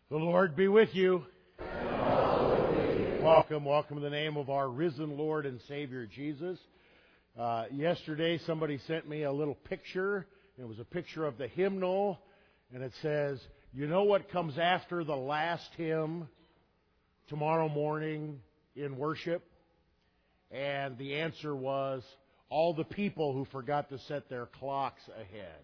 The Lord be with you. Welcome in the name of our risen Lord and Savior Jesus. Yesterday somebody sent me a little picture. It was a picture of the hymnal, and it says, "You know what comes after the last hymn tomorrow morning in worship?" And the answer was, all the people who forgot to set their clocks ahead.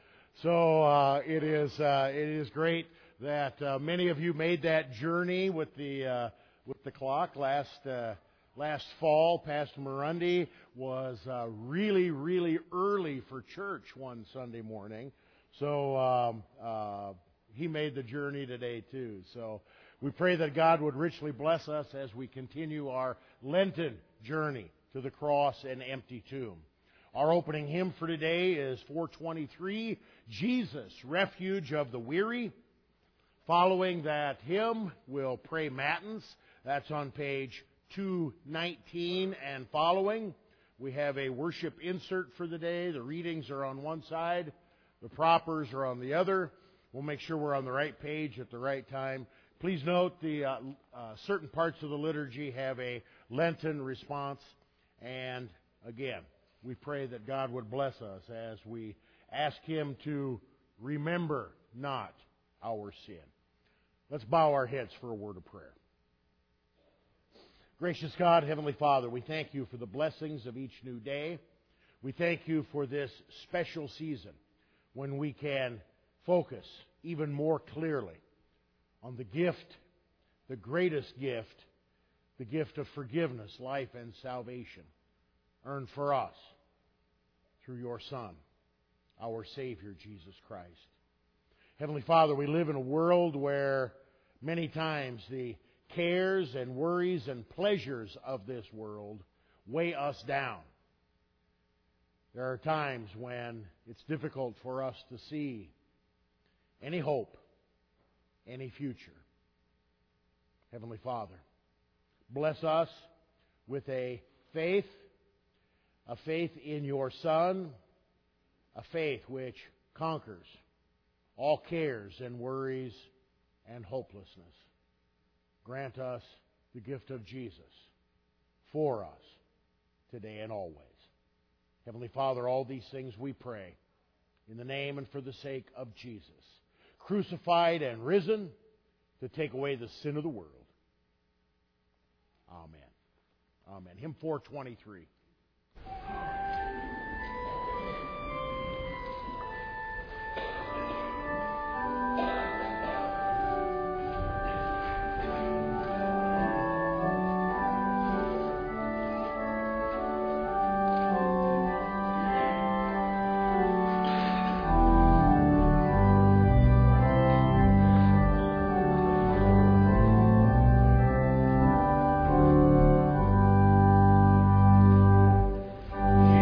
So it is great that many of you made that journey with the clock last fall. Pastor Murundi was really early for church one Sunday morning, so he made the journey today too. So we pray that God would richly bless us as we continue our Lenten journey to the cross and empty tomb. Our opening hymn for today is 423, Jesus, Refuge of the Weary. Following that hymn, we'll pray Matins. That's on page 219 and following. We have a worship insert for the day. The readings are on one side. The propers are on the other. We'll make sure we're on the right page at the right time. Please note the certain parts of the liturgy have a Lenten response. And again, we pray that God would bless us as we ask Him to remember not our sin. Let's bow our heads for a word of prayer. Gracious God, Heavenly Father, we thank You for the blessings of each new day. We thank You for this special season when we can focus even more clearly on the gift, the greatest gift, the gift of forgiveness, life, and salvation earned for us through Your Son, our Savior, Jesus Christ. Heavenly Father, we live in a world where many times the cares and worries and pleasures of this world weigh us down. There are times when it's difficult for us to see any hope, any future. Heavenly Father, bless us with a faith in Your Son, a faith which conquers all cares and worries and hopelessness. Grant us the gift of Jesus for us today and always. Heavenly Father, all these things we pray in the name and for the sake of Jesus, crucified and risen to take away the sin of the world. Amen. Amen. Hymn 423. Jesus.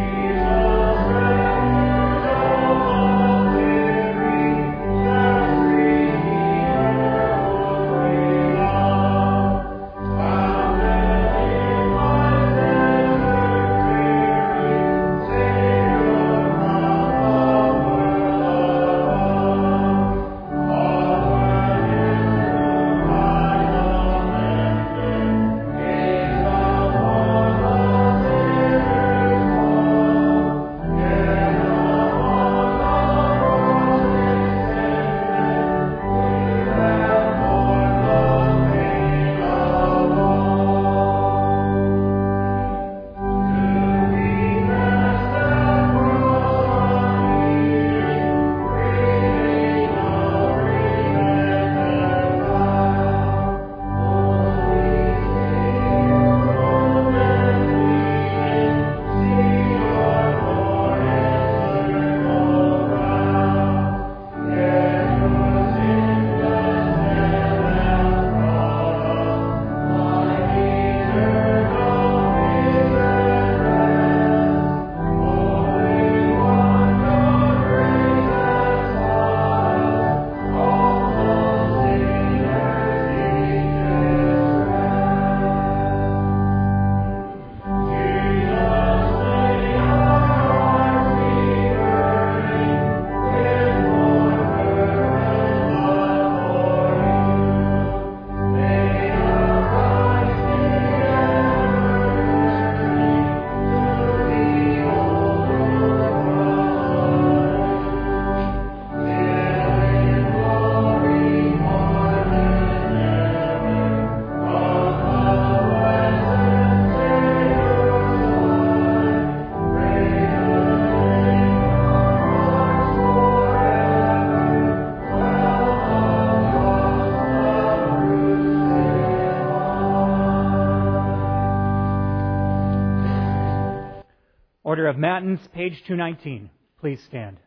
Matins, page 219. Please stand.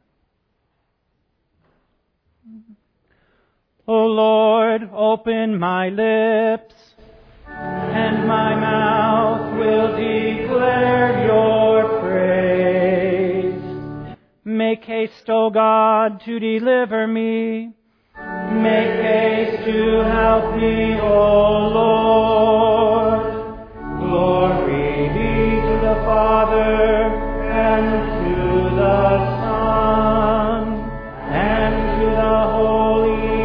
O Lord, open my lips, and my mouth will declare your praise. Make haste, O God, to deliver me. Make haste to help me, O Lord. Glory be to the Father, and to the Son, and to the Holy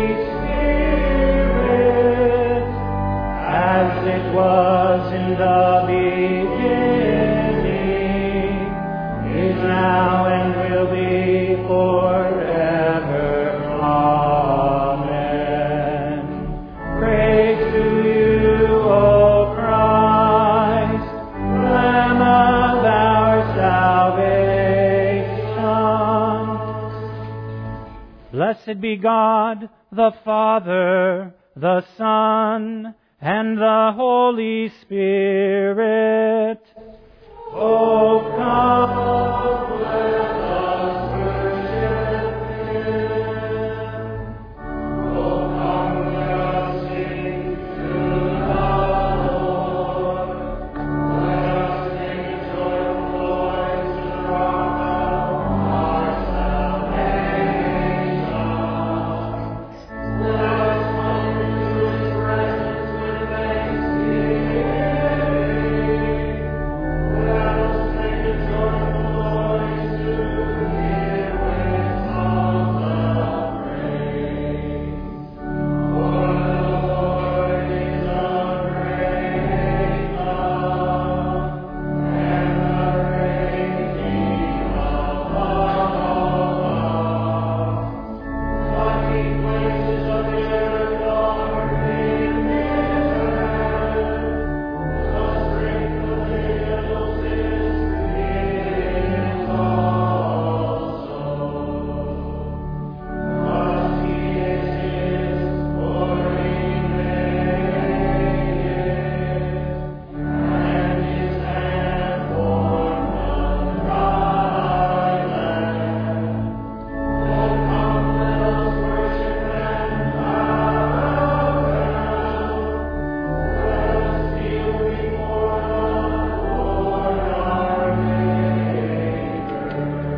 Spirit, as it was in the beginning, is now, and will be forever. Amen. Praise to you, O Christ, Lamb of our salvation. Blessed be God, the Father, the Son, and the Holy Spirit. O come, let us worship Him. O come, let us sing to the Lord. Let us sing joyful voice to the rock of our salvation. Let us come into His presence with thanksgiving. Let us sing a joyful voice to Him with songs of praise. For the Lord is a great God, and the great King of all gods. But He places a miracle in heaven. The strength of angels is His also. But He is His, for He made it, and His hand formed the dry land. O come, let us worship and bow down. Let us kneel before the Lord our Maker.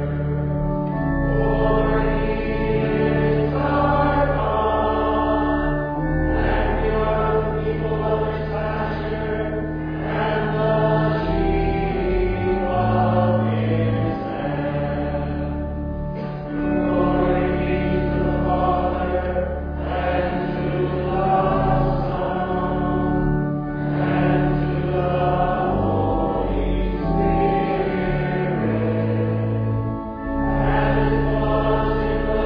For He is our God, and we are the people of His pasture, and the sheep of His hand. Glory be to the Father, and to the Son, and to the Holy Spirit, as it was in the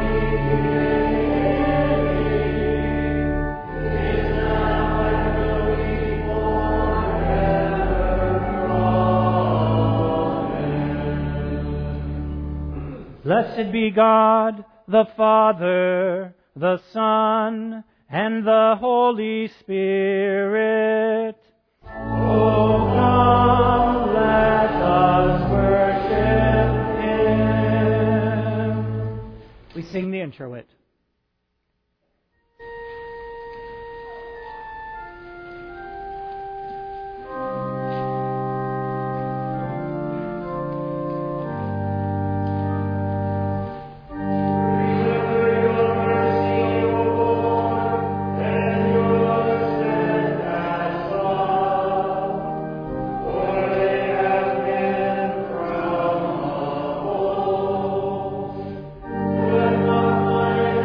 beginning, is now, and will be forever. Blessed be God, the Father, the Son, and the Holy Spirit. O come, let us worship Him. We sing the introit. Remember your mercy, O Lord, and your steadfast love, for they have been from of old. Let not mine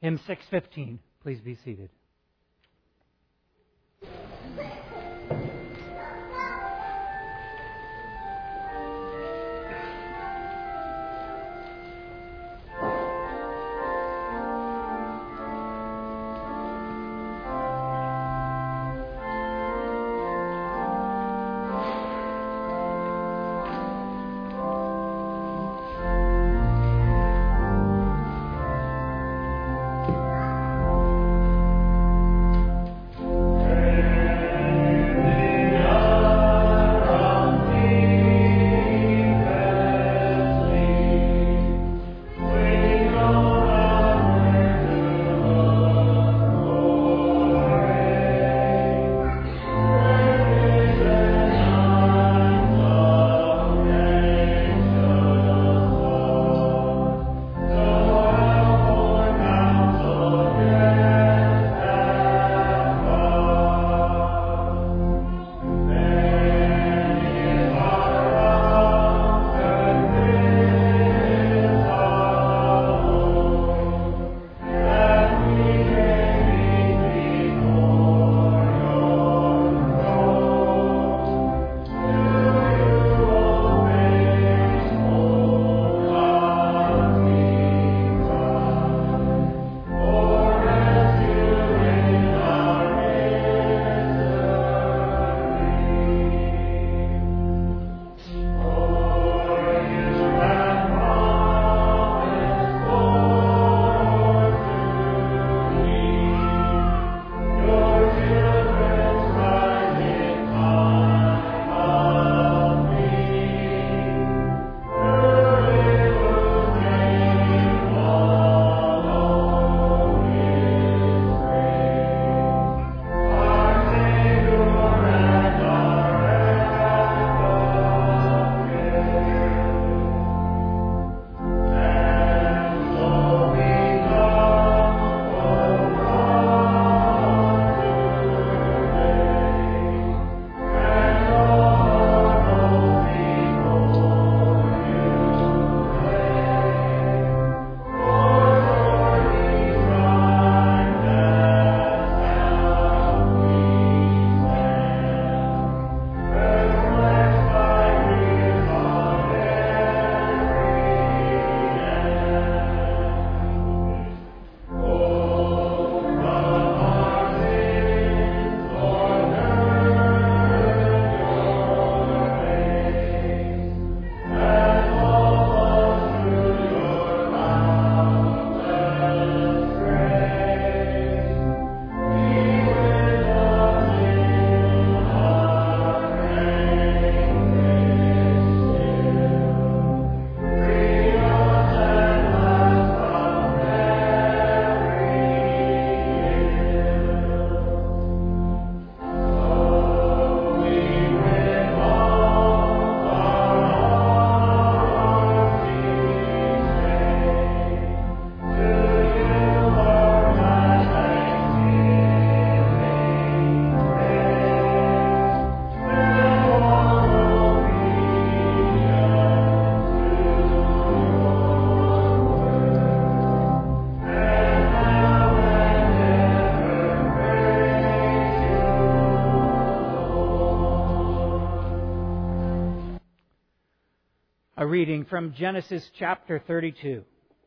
Hymn 615. Please be seated. A reading from Genesis chapter 32.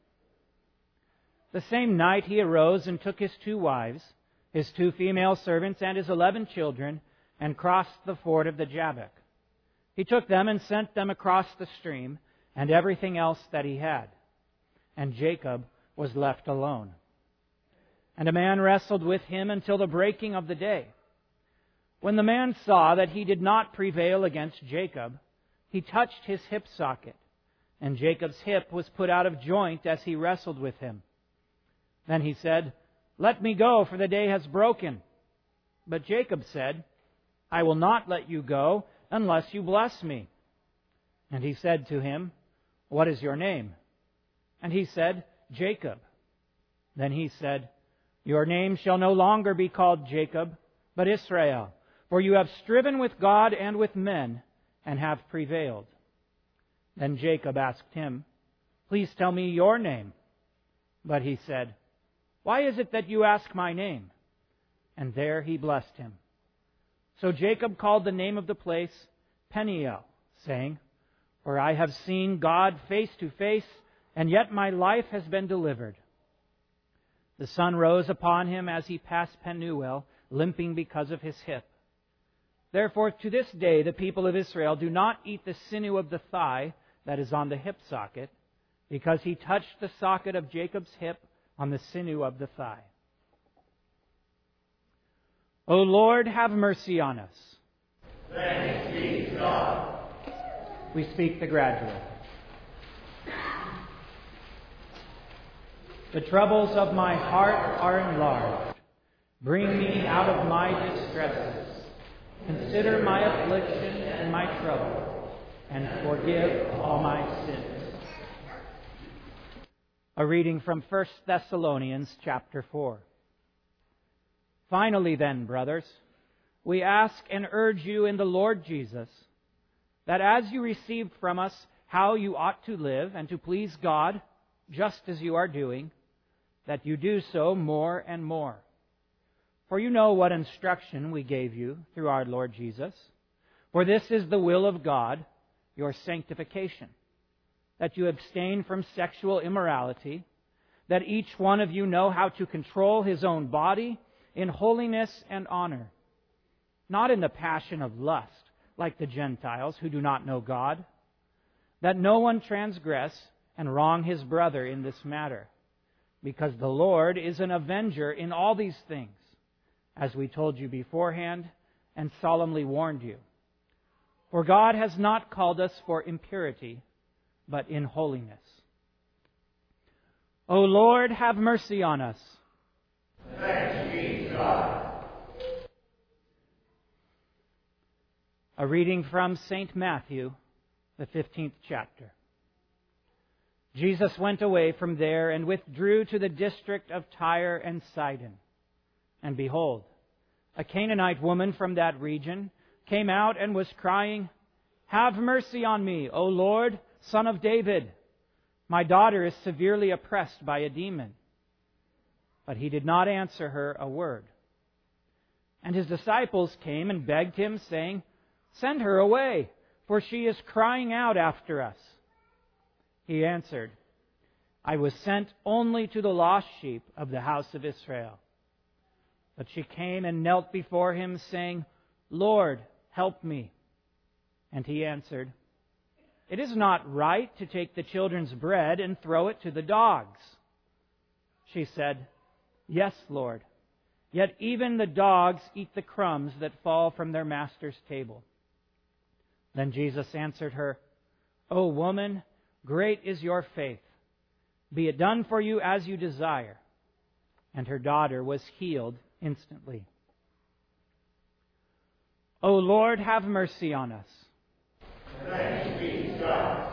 The same night he arose and took his 2 wives, his 2 female servants, and his 11 children, and crossed the ford of the Jabbok. He took them and sent them across the stream, and everything else that he had. And Jacob was left alone. And a man wrestled with him until the breaking of the day. When the man saw that he did not prevail against Jacob, he touched his hip socket, and Jacob's hip was put out of joint as he wrestled with him. Then he said, "Let me go, for the day has broken." But Jacob said, "I will not let you go unless you bless me." And he said to him, "What is your name?" And he said, "Jacob." Then he said, "Your name shall no longer be called Jacob, but Israel, for you have striven with God and with men, and have prevailed." Then Jacob asked him, "Please tell me your name." But he said, Why is it that you ask my name?" And there he blessed him. So Jacob called the name of the place Peniel, saying, "For I have seen God face to face, and yet my life has been delivered." The sun rose upon him as he passed Penuel, limping because of his hip. Therefore, to this day, the people of Israel do not eat the sinew of the thigh that is on the hip socket, because he touched the socket of Jacob's hip on the sinew of the thigh. O Lord, have mercy on us. Thanks be to God. We speak the gradual. The troubles of my heart are enlarged. Bring me out of my distresses. Consider my affliction and my trouble, and forgive all my sins. A reading from 1 Thessalonians chapter 4. Finally then, brothers, we ask and urge you in the Lord Jesus, that as you received from us how you ought to live and to please God, just as you are doing, that you do so more and more. For you know what instruction we gave you through our Lord Jesus. For this is the will of God, your sanctification, that you abstain from sexual immorality, that each one of you know how to control his own body in holiness and honor, not in the passion of lust, like the Gentiles who do not know God, that no one transgress and wrong his brother in this matter, because the Lord is an avenger in all these things, as we told you beforehand and solemnly warned you. For God has not called us for impurity, but in holiness. O Lord, have mercy on us. Thanks be to God. A reading from St. Matthew, the 15th chapter. Jesus went away from there and withdrew to the district of Tyre and Sidon. And behold, a Canaanite woman from that region came out and was crying, "Have mercy on me, O Lord, Son of David. My daughter is severely oppressed by a demon." But he did not answer her a word. And his disciples came and begged him, saying, "Send her away, for she is crying out after us." He answered, "I was sent only to the lost sheep of the house of Israel." But she came and knelt before him, saying, "Lord, help me." And he answered, "It is not right to take the children's bread and throw it to the dogs." She said, "Yes, Lord, yet even the dogs eat the crumbs that fall from their master's table." Then Jesus answered her, "O woman, great is your faith. Be it done for you as you desire." And her daughter was healed instantly. O Lord, have mercy on us. Thanks be to God.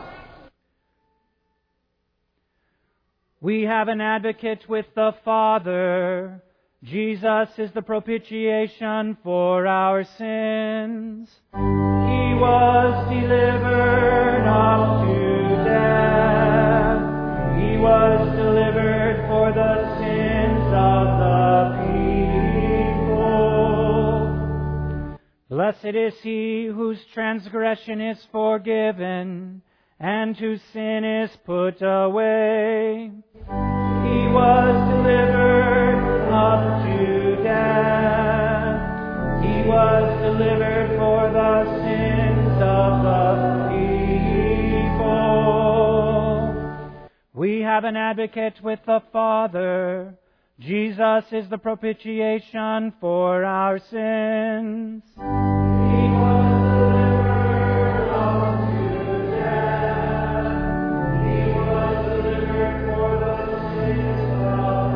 We have an advocate with the Father. Jesus is the propitiation for our sins. He was delivered up to death. He was delivered for the sins of the people. Blessed is he whose transgression is forgiven and whose sin is put away. He was delivered up to death. He was delivered for the sins of the people. We have an advocate with the Father. Jesus is the propitiation for our sins. He was delivered up to death. He was delivered for the sins of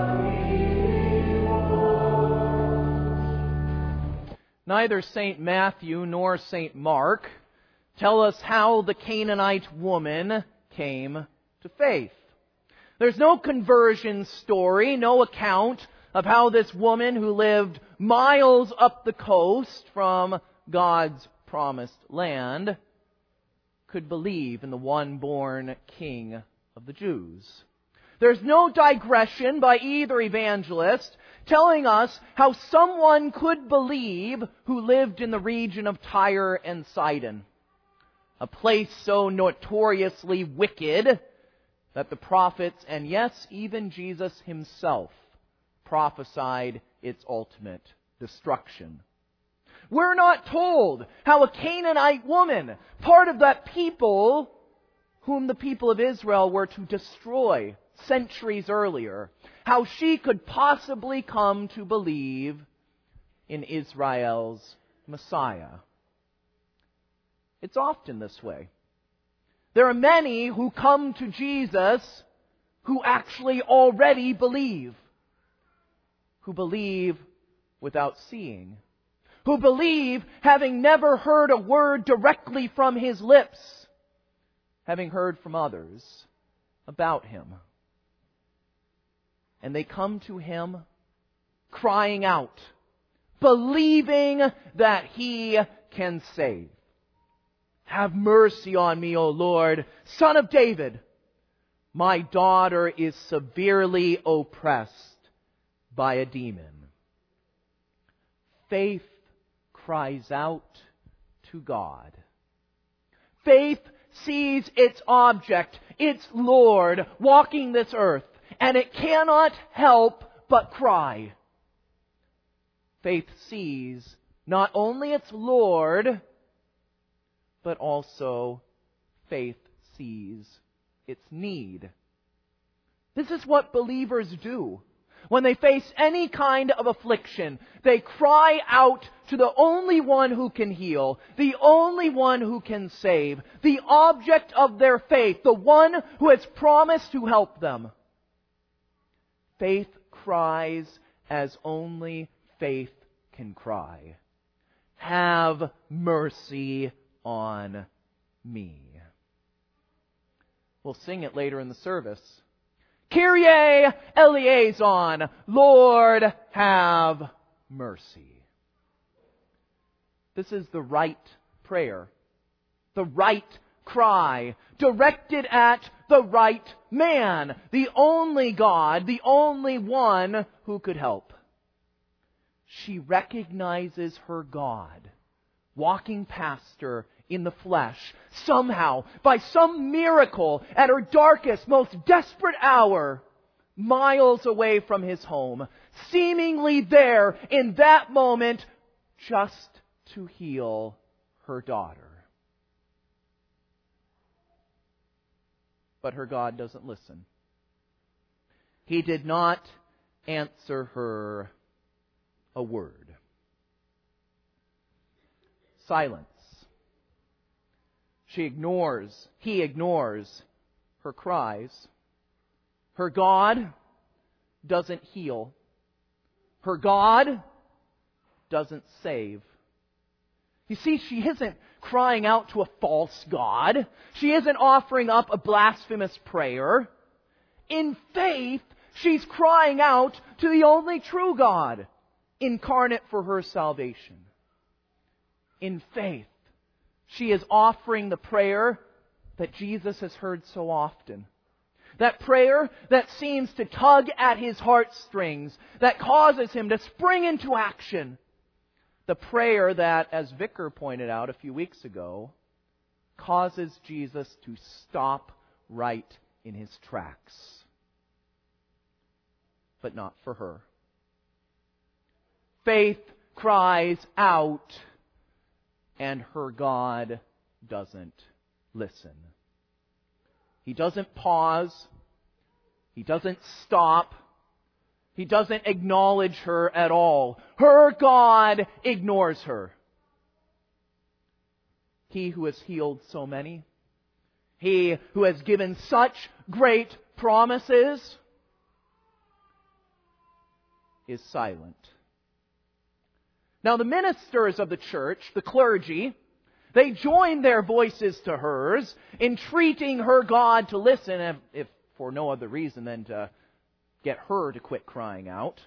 the people. Neither St. Matthew nor St. Mark tell us how the Canaanite woman came to faith. There's no conversion story, no account of how this woman who lived miles up the coast from God's promised land could believe in the one born King of the Jews. There's no digression by either evangelist telling us how someone could believe who lived in the region of Tyre and Sidon, a place so notoriously wicked that the prophets, and yes, even Jesus himself, prophesied its ultimate destruction. We're not told how a Canaanite woman, part of that people whom the people of Israel were to destroy centuries earlier, how she could possibly come to believe in Israel's Messiah. It's often this way. There are many who come to Jesus who actually already believe, who believe without seeing, who believe having never heard a word directly from His lips, having heard from others about Him. And they come to Him crying out, believing that He can save. Have mercy on me, O Lord, Son of David. My daughter is severely oppressed by a demon. Faith cries out to God. Faith sees its object, its Lord, walking this earth, and it cannot help but cry. Faith sees not only its Lord, but also faith sees its need. This is what believers do. When they face any kind of affliction, they cry out to the only one who can heal, the only one who can save, the object of their faith, the one who has promised to help them. Faith cries as only faith can cry. Have mercy on me. We'll sing it later in the service. Kyrie eleison, Lord, have mercy. This is the right prayer, the right cry, directed at the right man, the only God, the only one who could help. She recognizes her God walking past her in the flesh, somehow, by some miracle, at her darkest, most desperate hour, miles away from His home, seemingly there in that moment just to heal her daughter. But her God doesn't listen. He did not answer her a word. Silence. He ignores her cries. Her God doesn't heal. Her God doesn't save. You see, she isn't crying out to a false God. She isn't offering up a blasphemous prayer. In faith, she's crying out to the only true God, incarnate for her salvation. In faith, she is offering the prayer that Jesus has heard so often. That prayer that seems to tug at His heartstrings, that causes Him to spring into action. The prayer that, as Vicar pointed out a few weeks ago, causes Jesus to stop right in His tracks. But not for her. Faith cries out, and her God doesn't listen. He doesn't pause. He doesn't stop. He doesn't acknowledge her at all. Her God ignores her. He who has healed so many, He who has given such great promises, is silent. Now the ministers of the church, the clergy, they join their voices to hers, entreating her God to listen, if for no other reason than to get her to quit crying out.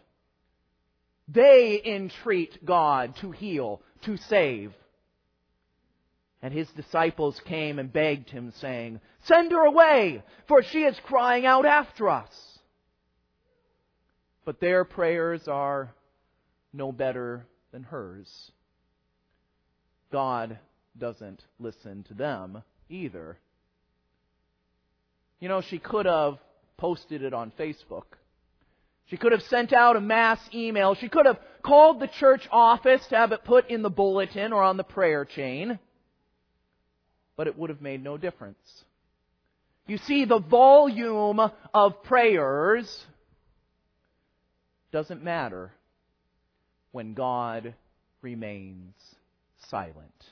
They entreat God to heal, to save. And his disciples came and begged him, saying, "Send her away, for she is crying out after us." But their prayers are no better than hers. God doesn't listen to them either. You know, she could have posted it on Facebook. She could have sent out a mass email. She could have called the church office to have it put in the bulletin or on the prayer chain. But it would have made no difference. You see, the volume of prayers doesn't matter when God remains silent.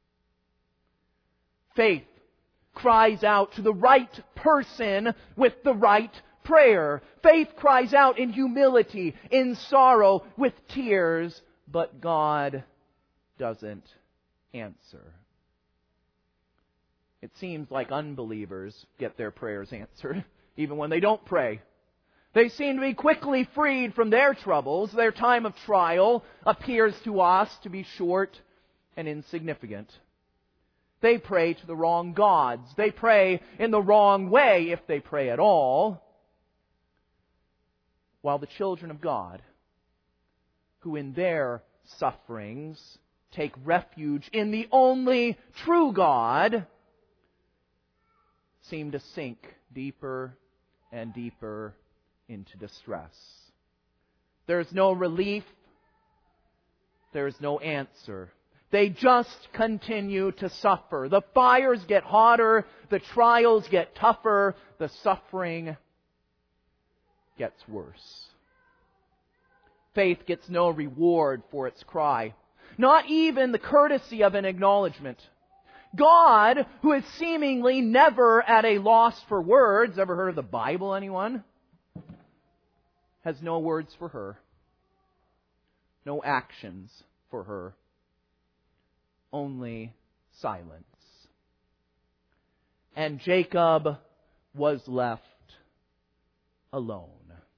Faith cries out to the right person with the right prayer. Faith cries out in humility, in sorrow, with tears, but God doesn't answer. It seems like unbelievers get their prayers answered, even when they don't pray. They seem to be quickly freed from their troubles. Their time of trial appears to us to be short and insignificant. They pray to the wrong gods. They pray in the wrong way, if they pray at all. While the children of God, who in their sufferings take refuge in the only true God, seem to sink deeper and deeper into distress. There's no relief. There's no answer. They just continue to suffer. The fires get hotter. The trials get tougher. The suffering gets worse. Faith gets no reward for its cry. Not even the courtesy of an acknowledgement. God, who is seemingly never at a loss for words, ever heard of the Bible, anyone? Has no words for her. No actions for her. Only silence. And Jacob was left alone.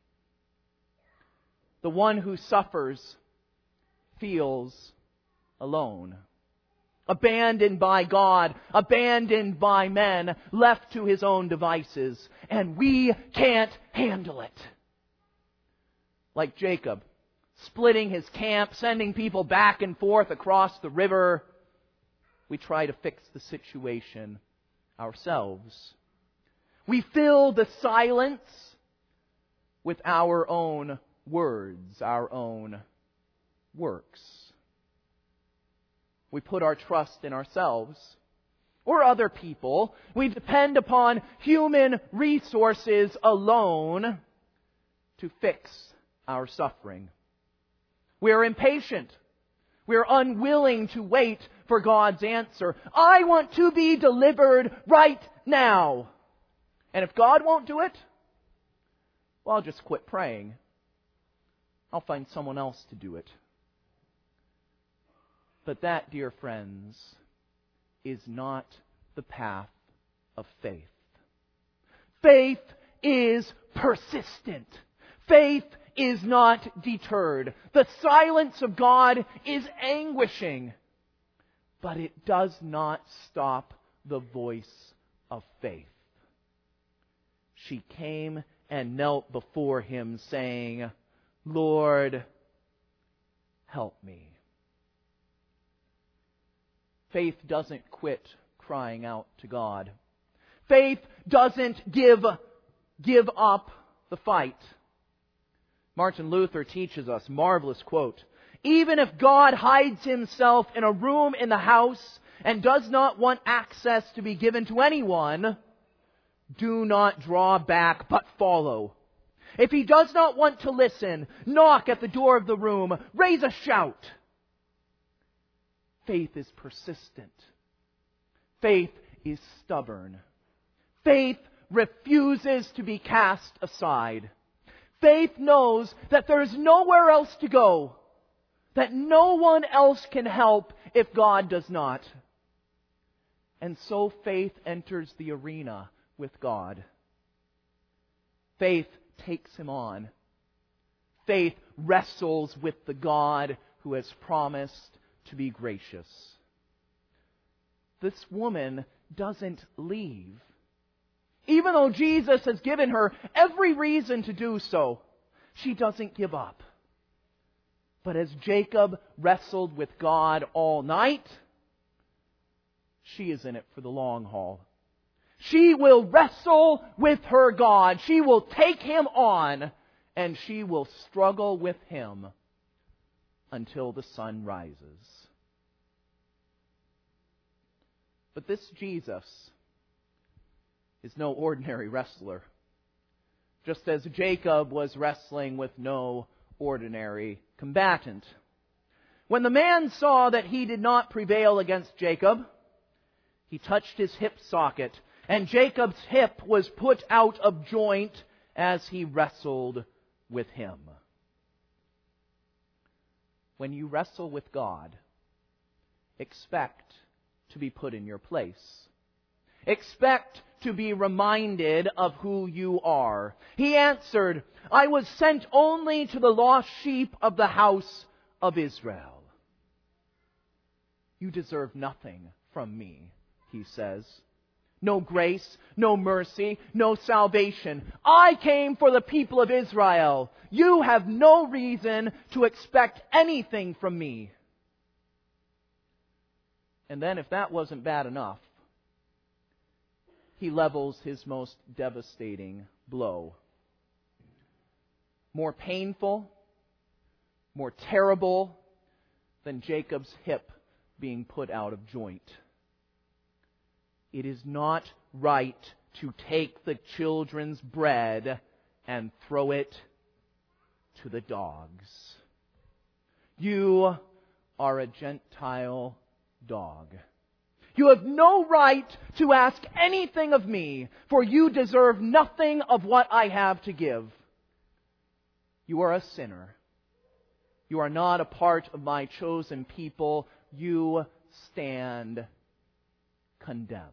The one who suffers feels alone. Abandoned by God, abandoned by men, left to his own devices. And we can't handle it. Like Jacob, splitting his camp, sending people back and forth across the river, we try to fix the situation ourselves. We fill the silence with our own words, our own works. We put our trust in ourselves or other people. We depend upon human resources alone to fix our suffering. We are impatient. We are unwilling to wait for God's answer. I want to be delivered right now. And if God won't do it, well, I'll just quit praying. I'll find someone else to do it. But that, dear friends, is not the path of faith. Faith is persistent. Faith is not deterred. The silence of God is anguishing. But it does not stop the voice of faith. She came and knelt before him, saying, "Lord, help me." Faith doesn't quit crying out to God. Faith doesn't give up the fight. Martin Luther teaches us, marvelous quote, "Even if God hides himself in a room in the house and does not want access to be given to anyone, do not draw back, but follow. If he does not want to listen, knock at the door of the room, raise a shout." Faith is persistent. Faith is stubborn. Faith refuses to be cast aside. Faith knows that there is nowhere else to go, that no one else can help if God does not. And so faith enters the arena with God. Faith takes him on. Faith wrestles with the God who has promised to be gracious. this woman doesn't leave. Even though Jesus has given her every reason to do so, she doesn't give up. But as Jacob wrestled with God all night, she is in it for the long haul. She will wrestle with her God. She will take Him on, and she will struggle with Him until the sun rises. But this Jesus is no ordinary wrestler. Just as Jacob was wrestling with no ordinary combatant. When the man saw that he did not prevail against Jacob, he touched his hip socket, and Jacob's hip was put out of joint as he wrestled with him. When you wrestle with God, expect to be put in your place. Expect to be reminded of who you are. He answered, I was sent only to the lost sheep of the house of Israel. You deserve nothing from me, he says. No grace, no mercy, no salvation. I came for the people of Israel. You have no reason to expect anything from me. And then, if that wasn't bad enough, he levels his most devastating blow. More painful, more terrible than Jacob's hip being put out of joint. It is not right to take the children's bread and throw it to the dogs. You are a Gentile dog. You have no right to ask anything of me, for you deserve nothing of what I have to give. You are a sinner. You are not a part of my chosen people. You stand condemned.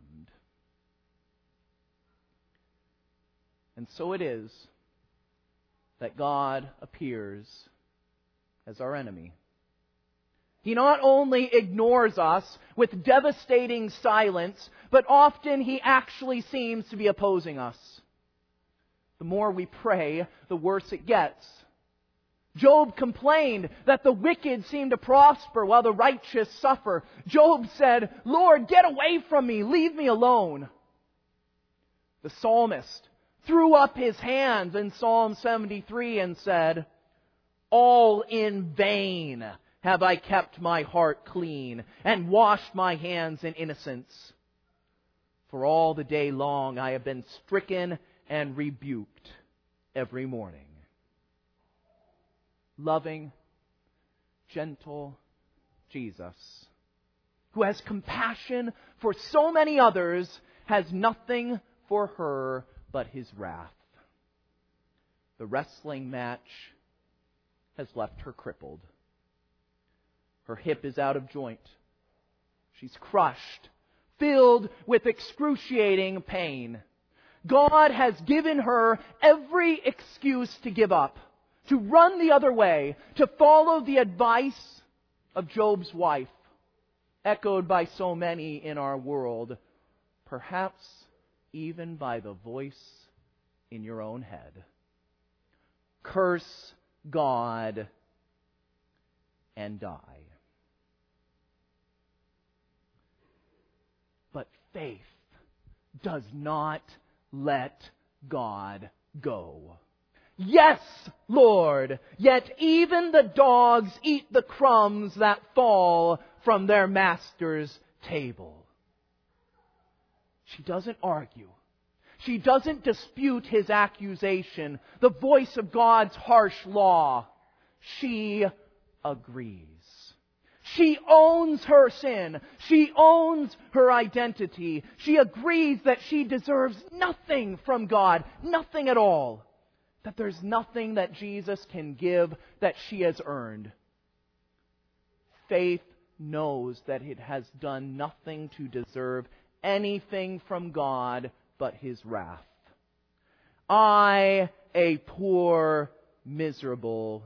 And so it is that God appears as our enemy. He not only ignores us with devastating silence, but often He actually seems to be opposing us. The more we pray, the worse it gets. Job complained that the wicked seem to prosper while the righteous suffer. Job said, Lord, get away from me, leave me alone. The psalmist threw up his hands in Psalm 73 and said, all in vain have I kept my heart clean and washed my hands in innocence. For all the day long I have been stricken and rebuked every morning. Loving, gentle Jesus, who has compassion for so many others, has nothing for her but His wrath. The wrestling match has left her crippled. Her hip is out of joint. She's crushed, filled with excruciating pain. God has given her every excuse to give up, to run the other way, to follow the advice of Job's wife, echoed by so many in our world, perhaps even by the voice in your own head. Curse God and die. But faith does not let God go. Yes, Lord, yet even the dogs eat the crumbs that fall from their master's table. She doesn't argue. She doesn't dispute his accusation, the voice of God's harsh law. She agrees. She owns her sin. She owns her identity. She agrees that she deserves nothing from God, nothing at all. That there's nothing that Jesus can give that she has earned. Faith knows that it has done nothing to deserve anything from God but His wrath. I, a poor, miserable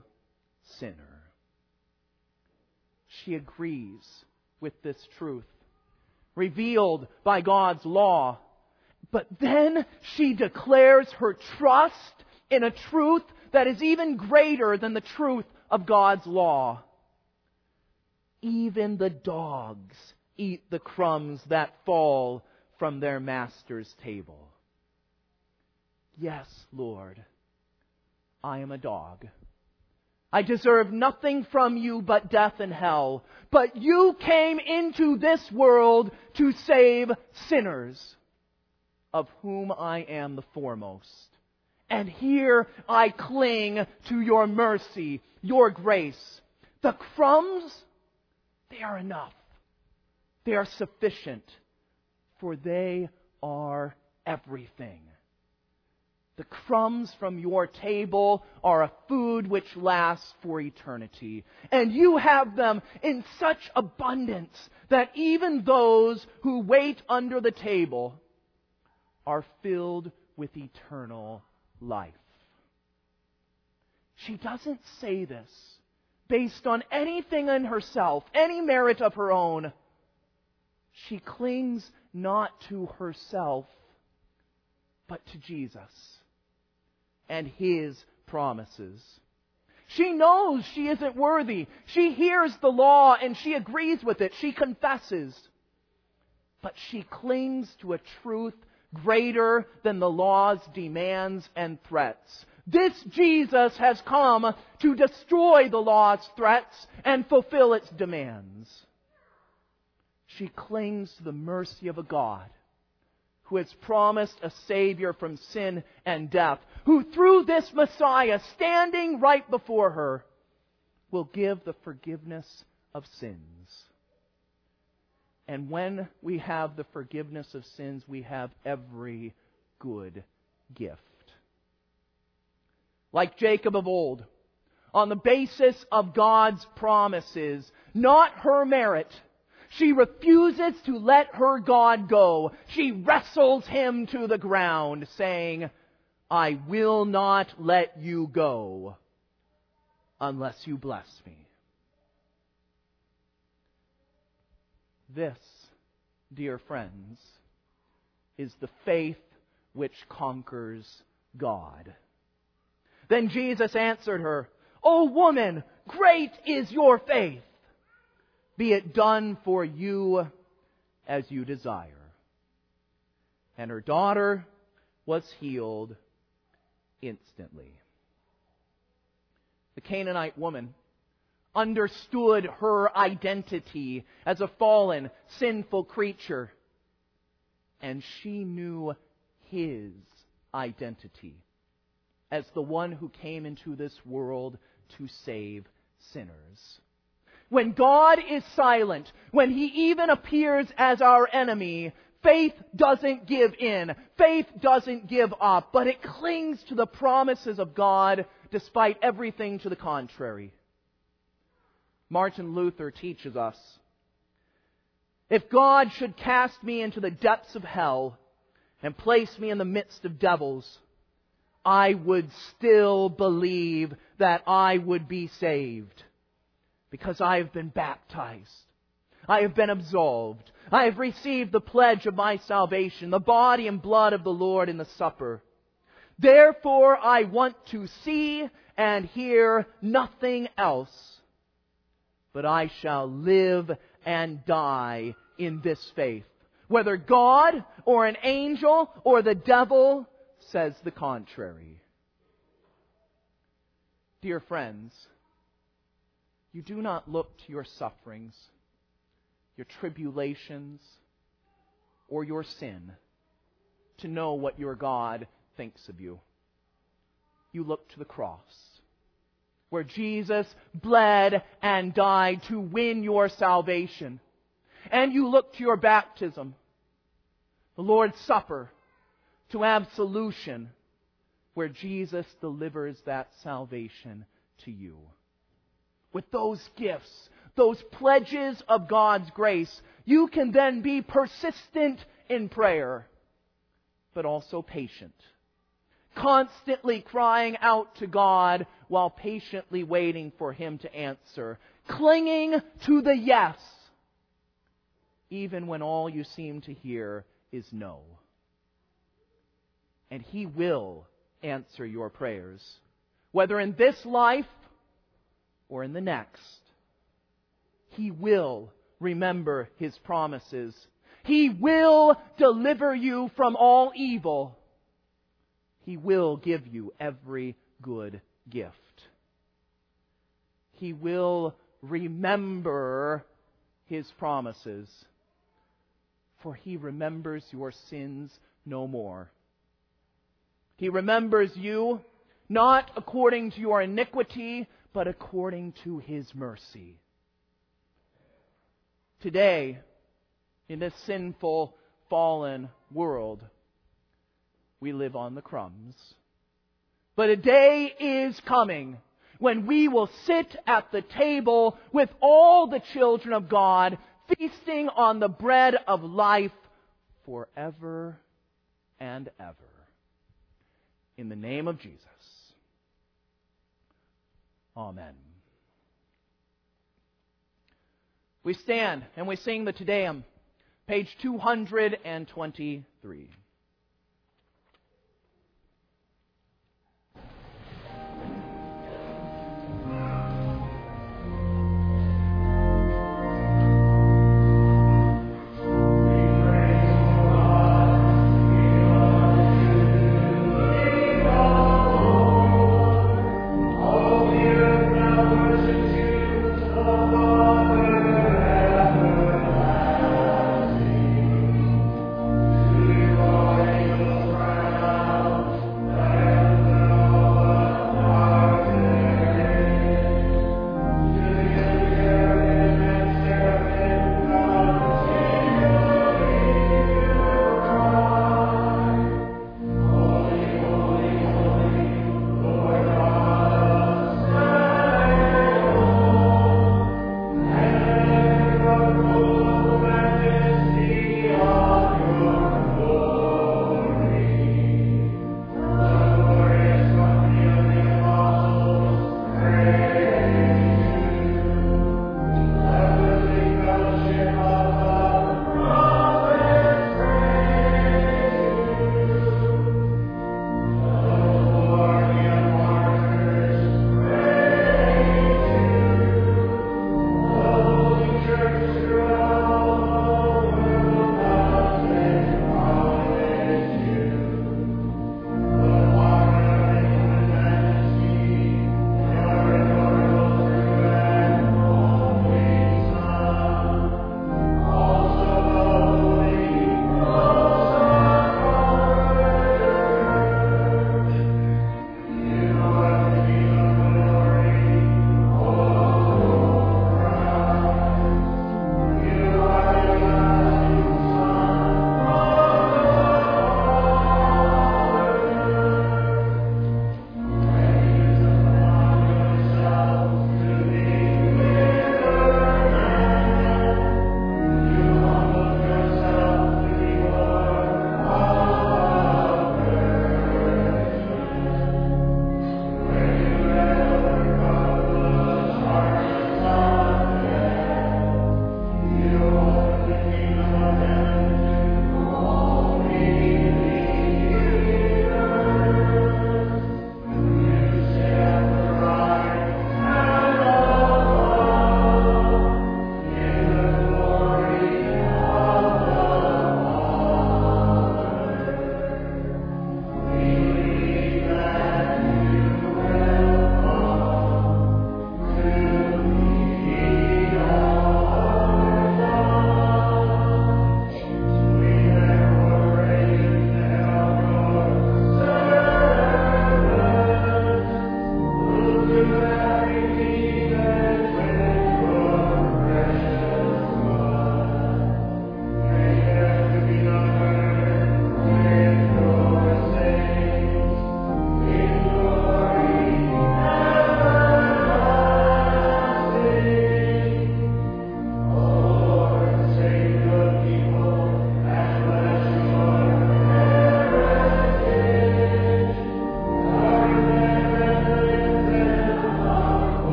sinner. She agrees with this truth. revealed by God's law. But then she declares her trust in a truth that is even greater than the truth of God's law. Even the dogs eat the crumbs that fall from their master's table. Yes, Lord, I am a dog. I deserve nothing from you but death and hell. But you came into this world to save sinners, of whom I am the foremost. And here I cling to your mercy, your grace. The crumbs, they are enough. They are sufficient, for they are everything. The crumbs from your table are a food which lasts for eternity. And you have them in such abundance that even those who wait under the table are filled with eternal life. She doesn't say this based on anything in herself, any merit of her own. She clings not to herself, but to Jesus and His promises. She knows she isn't worthy. She hears the law and she agrees with it. She confesses. But she clings to a truth greater than the law's demands and threats. This Jesus has come to destroy the law's threats and fulfill its demands. She clings to the mercy of a God who has promised a Savior from sin and death, who through this Messiah standing right before her will give the forgiveness of sins. And when we have the forgiveness of sins, we have every good gift. Like Jacob of old, on the basis of God's promises, not her merit, she refuses to let her God go. She wrestles him to the ground, saying, I will not let you go unless you bless me. This, dear friends, is the faith which conquers God. Then Jesus answered her, O woman, great is your faith. Be it done for you as you desire. And her daughter was healed instantly. The Canaanite woman understood her identity as a fallen, sinful creature. And she knew His identity as the one who came into this world to save sinners. When God is silent, when He even appears as our enemy, faith doesn't give in. Faith doesn't give up, but it clings to the promises of God despite everything to the contrary. Martin Luther teaches us, if God should cast me into the depths of hell and place me in the midst of devils, I would still believe that I would be saved. Because I have been baptized. I have been absolved. I have received the pledge of my salvation, the body and blood of the Lord in the supper. Therefore I want to see and hear nothing else. But I shall live and die in this faith. Whether God or an angel or the devil says the contrary. Dear friends, you do not look to your sufferings, your tribulations, or your sin to know what your God thinks of you. You look to the cross, where Jesus bled and died to win your salvation. And you look to your baptism, the Lord's Supper, to absolution, where Jesus delivers that salvation to you. With those gifts, those pledges of God's grace, you can then be persistent in prayer, but also patient. Constantly crying out to God while patiently waiting for Him to answer. Clinging to the yes, even when all you seem to hear is no. And He will answer your prayers, whether in this life or in the next. He will remember His promises. He will deliver you from all evil. He will give you every good gift. He will remember His promises, for He remembers your sins no more. He remembers you not according to your iniquity, but according to His mercy. Today, in this sinful, fallen world, we live on the crumbs. But a day is coming when we will sit at the table with all the children of God, feasting on the bread of life forever and ever. In the name of Jesus. Amen. We stand and we sing the Te Deum, page 223.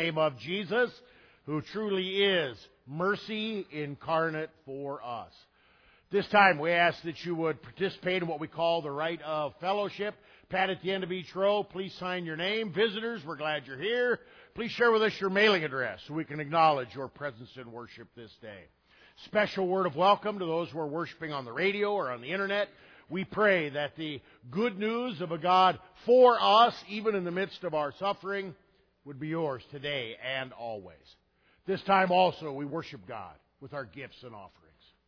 name of Jesus, who truly is mercy incarnate for us. This time we ask that you would participate in what we call the rite of fellowship. Pat, at the end of each row, please sign your name. Visitors, we're glad you're here. Please share with us your mailing address so we can acknowledge your presence in worship this day. Special word of welcome to those who are worshiping on the radio or on the internet. We pray that the good news of a God for us, even in the midst of our suffering, would be yours today and always. This time also we worship God with our gifts and offerings.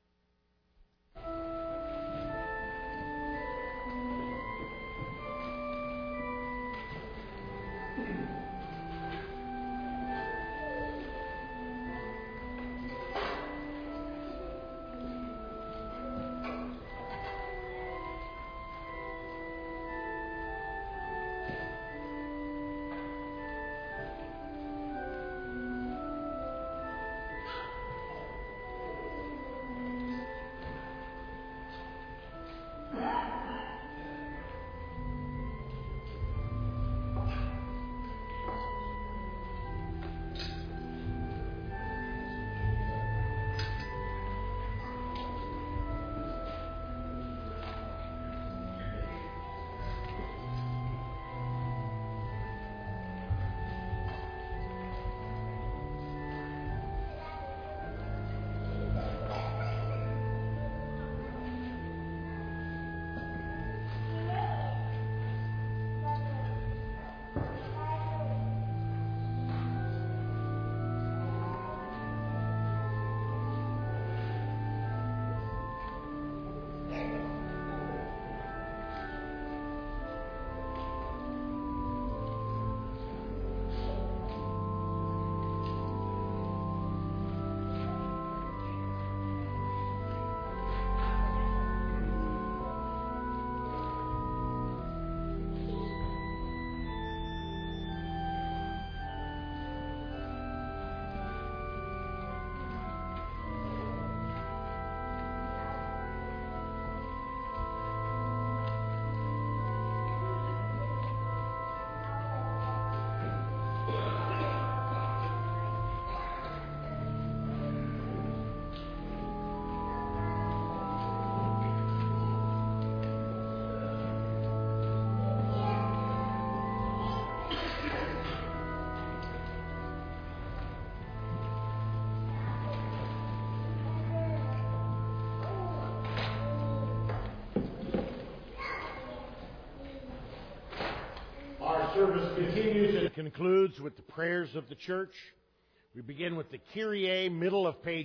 Service continues and concludes with the prayers of the church. We begin with the Kyrie, middle of page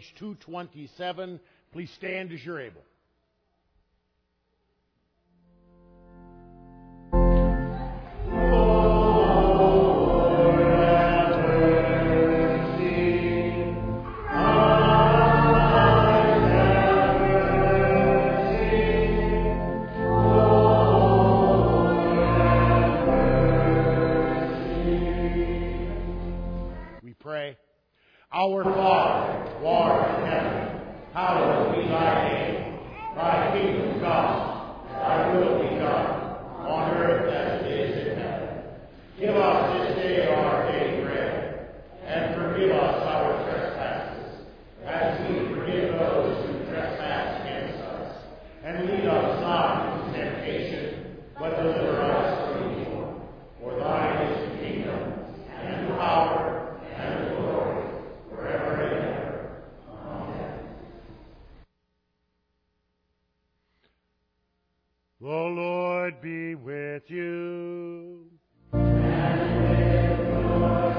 227. Please stand as you're able. Our Father, who art in heaven, hallowed be thy name. Thy kingdom come, thy will be done, on earth as it is in heaven. Give us this day our daily bread, and forgive us our trespasses, as we forgive those who trespass against us. And lead us not into temptation, but deliver us from evil. For thine is the kingdom, and the power, and the glory, forever and ever. Amen. The Lord be with you. And with your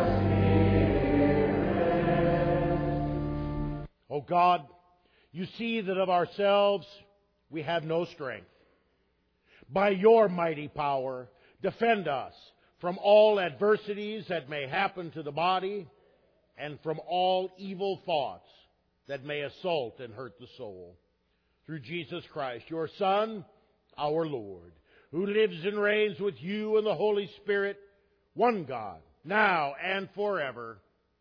spirit. O God, you see that of ourselves we have no strength. By your mighty power, defend us from all adversities that may happen to the body, and from all evil thoughts that may assault and hurt the soul. Through Jesus Christ, your Son, our Lord, who lives and reigns with you and the Holy Spirit, one God, now and forever.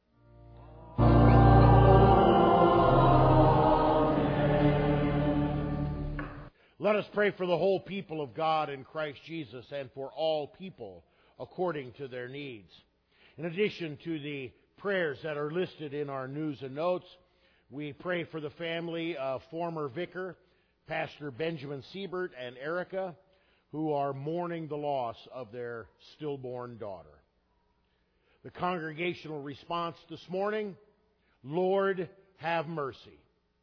Amen. Let us pray for the whole people of God in Christ Jesus and for all people according to their needs. In addition to the prayers that are listed in our news and notes. We pray for the family of former vicar, Pastor Benjamin Siebert and Erica, who are mourning the loss of their stillborn daughter. The congregational response this morning, Lord, have mercy.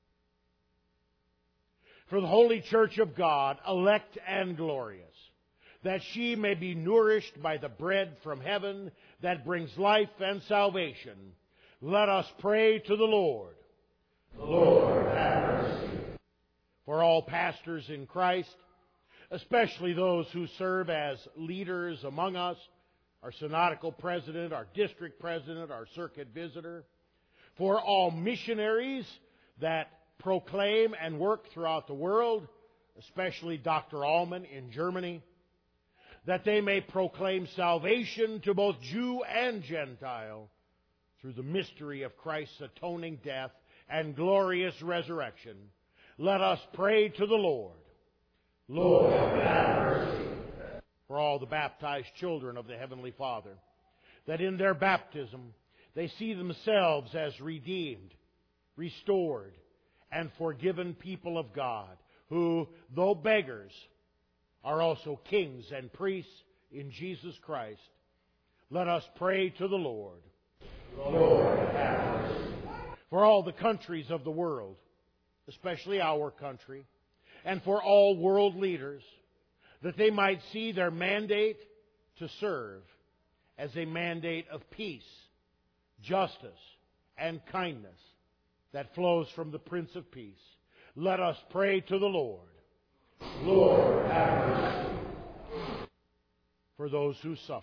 For the Holy Church of God, elect and glorious, that she may be nourished by the bread from heaven that brings life and salvation, let us pray to the Lord. Lord, have mercy. For all pastors in Christ, especially those who serve as leaders among us, our synodical president, our district president, our circuit visitor, for all missionaries that proclaim and work throughout the world, especially Dr. Allman in Germany, that they may proclaim salvation to both Jew and Gentile through the mystery of Christ's atoning death and glorious resurrection. Let us pray to the Lord. Lord, have mercy. For all the baptized children of the Heavenly Father, that in their baptism they see themselves as redeemed, restored, and forgiven people of God, who, though beggars, are also kings and priests in Jesus Christ. Let us pray to the Lord. Lord, have mercy. For all the countries of the world, especially our country, and for all world leaders, that they might see their mandate to serve as a mandate of peace, justice, and kindness that flows from the Prince of Peace. Let us pray to the Lord. Lord, have mercy. For those who suffer.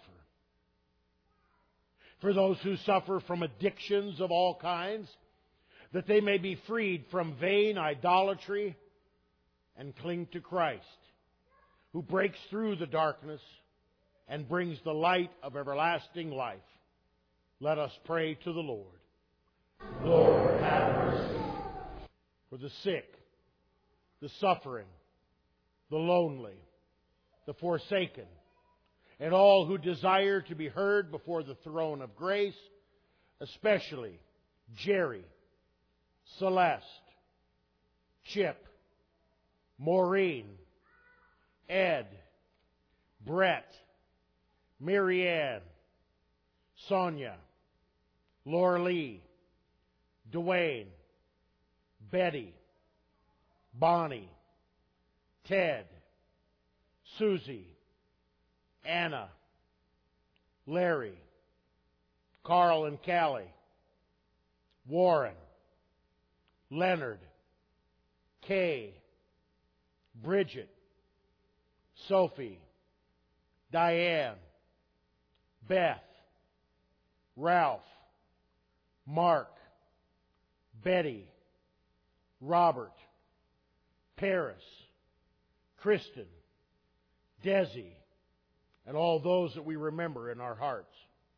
For those who suffer from addictions of all kinds, that they may be freed from vain idolatry and cling to Christ, who breaks through the darkness and brings the light of everlasting life. Let us pray to the Lord. Lord, have mercy. For the sick, the suffering, the lonely, the forsaken, and all who desire to be heard before the throne of grace, especially Jerry, Celeste, Chip, Maureen, Ed, Brett, Marianne, Sonia, Laura Lee, Dwayne, Betty, Bonnie, Ted, Susie, Anna, Larry, Carl and Callie, Warren, Leonard, Kay, Bridget, Sophie, Diane, Beth, Ralph, Mark, Betty, Robert, Paris, Kristen, Desi, and all those that we remember in our hearts.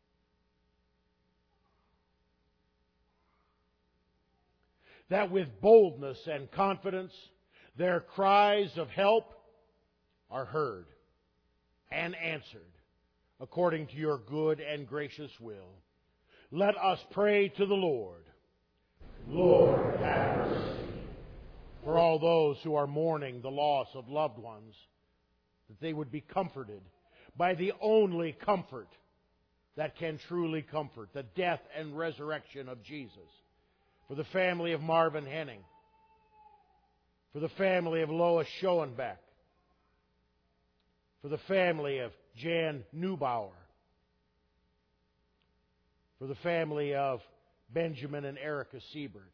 That with boldness and confidence their cries of help are heard and answered according to your good and gracious will. Let us pray to the Lord. Lord, have mercy. For all those who are mourning the loss of loved ones, that they would be comforted by the only comfort that can truly comfort, the death and resurrection of Jesus. For the family of Marvin Henning, for the family of Lois Schoenbeck, for the family of Jan Neubauer, for the family of Benjamin and Erica Siebert,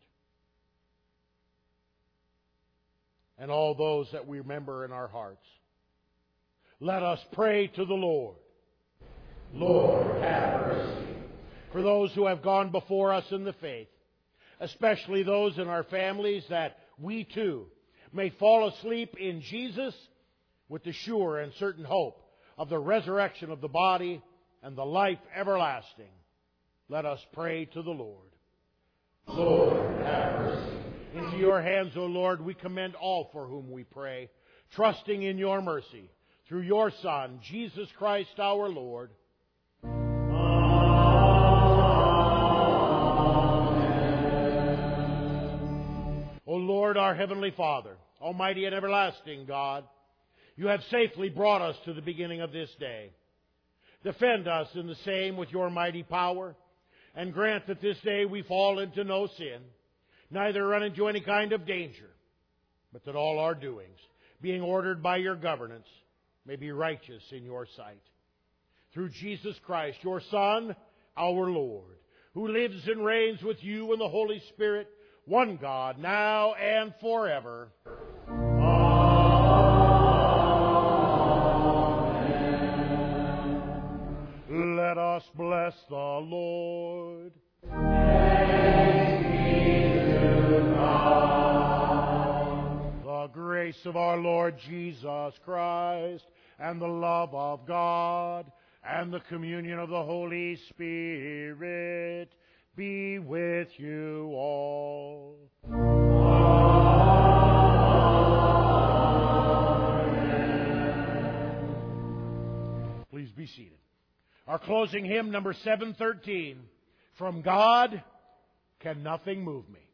and all those that we remember in our hearts. Let us pray to the Lord. Lord, have mercy. For those who have gone before us in the faith, especially those in our families, that we too may fall asleep in Jesus with the sure and certain hope of the resurrection of the body and the life everlasting. Let us pray to the Lord. Lord, have mercy. Into your hands, O Lord, we commend all for whom we pray, trusting in your mercy, through your Son, Jesus Christ our Lord. Amen. Lord, our Heavenly Father, Almighty and everlasting God, You have safely brought us to the beginning of this day. Defend us in the same with Your mighty power, and grant that this day we fall into no sin, neither run into any kind of danger, but that all our doings, being ordered by Your governance, may be righteous in Your sight. Through Jesus Christ, Your Son, our Lord, who lives and reigns with You and the Holy Spirit, one God, now and forever. Amen. Let us bless the Lord. Thanks be to God. The grace of our Lord Jesus Christ, and the love of God, and the communion of the Holy Spirit be with you all. Amen. Please be seated. Our closing hymn, number 713, From God Can Nothing Move Me.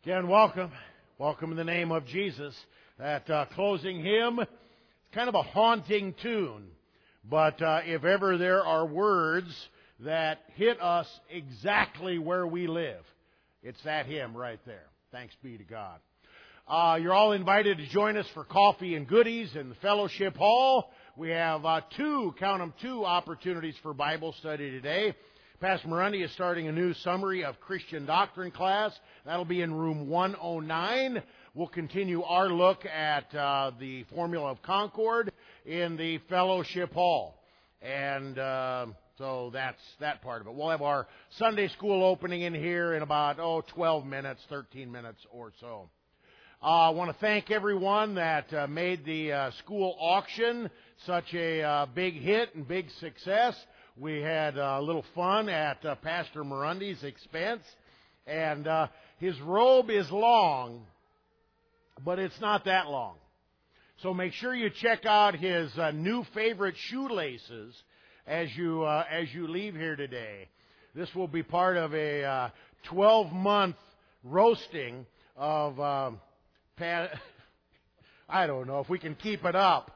Again, welcome. Welcome in the name of Jesus. That closing hymn, it's kind of a haunting tune. But if ever there are words that hit us exactly where we live, it's that hymn right there. Thanks be to God. You're all invited to join us for coffee and goodies in the fellowship hall. We have two opportunities for Bible study today. Pastor Morandi is starting a new summary of Christian doctrine class. That'll be in room 109. We'll continue our look at the Formula of Concord in the fellowship hall. And so that's that part of it. We'll have our Sunday school opening in here in about 12 minutes, 13 minutes or so. I want to thank everyone that made the school auction such a big hit and big success. We had a little fun at Pastor Morandi's expense. And his robe is long, but it's not that long. So make sure you check out his new favorite shoelaces as you leave here today. This will be part of a 12-month roasting of I don't know if we can keep it up.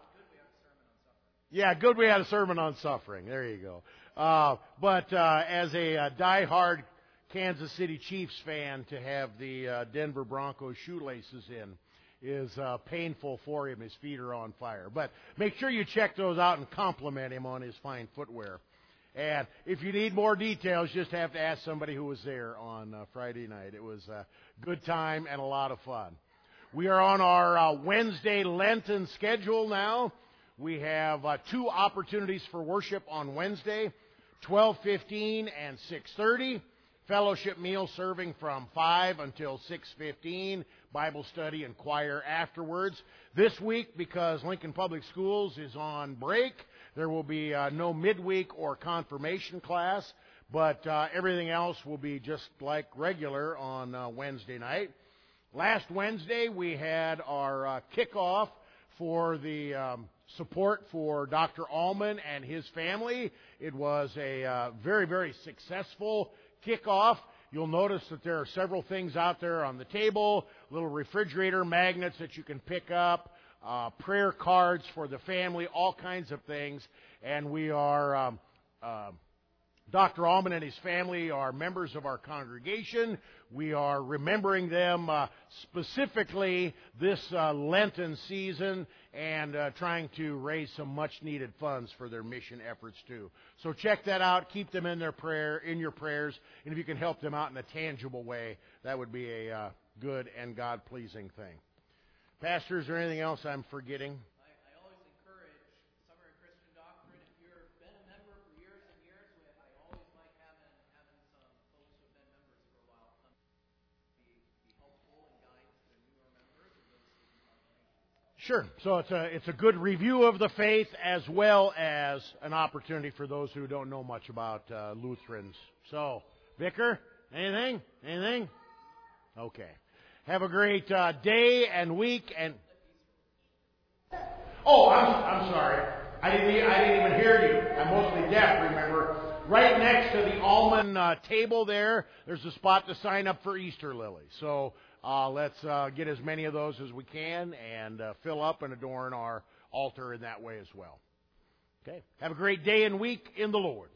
Yeah, good we had a sermon on suffering. There you go. But as a diehard Kansas City Chiefs fan, to have the Denver Broncos shoelaces in is painful for him. His feet are on fire. But make sure you check those out and compliment him on his fine footwear. And if you need more details, just have to ask somebody who was there on Friday night. It was a good time and a lot of fun. We are on our Wednesday Lenten schedule now. We have two opportunities for worship on Wednesday, 12:15 and 6:30. Fellowship meal serving from 5 until 6:15. Bible study and choir afterwards. This week, because Lincoln Public Schools is on break, there will be no midweek or confirmation class, but everything else will be just like regular on Wednesday night. Last Wednesday, we had our kickoff for the support for Dr. Allman and his family. It was a very, very successful kickoff. You'll notice that there are several things out there on the table, little refrigerator magnets that you can pick up, prayer cards for the family, all kinds of things. And we are, Dr. Allman and his family are members of our congregation. We are remembering them specifically this Lenten season and trying to raise some much-needed funds for their mission efforts too. So check that out. Keep them in your prayers, and if you can help them out in a tangible way, that would be a good and God-pleasing thing. Pastor, is there anything else I'm forgetting? I always encourage Summer in Christian Doctrine. If you've been a member for years and years, I always like having some folks who've been members for a while come be helpful and guide to newer members and those seeking confirmation. Sure. So it's a good review of the faith as well as an opportunity for those who don't know much about Lutherans. So, Vicar, anything? Anything? Okay. Have a great day and week. And oh, I'm sorry. I didn't even hear you. I'm mostly deaf. Remember, right next to the Allman table there's a spot to sign up for Easter lilies. So let's get as many of those as we can and fill up and adorn our altar in that way as well. Okay. Have a great day and week in the Lord.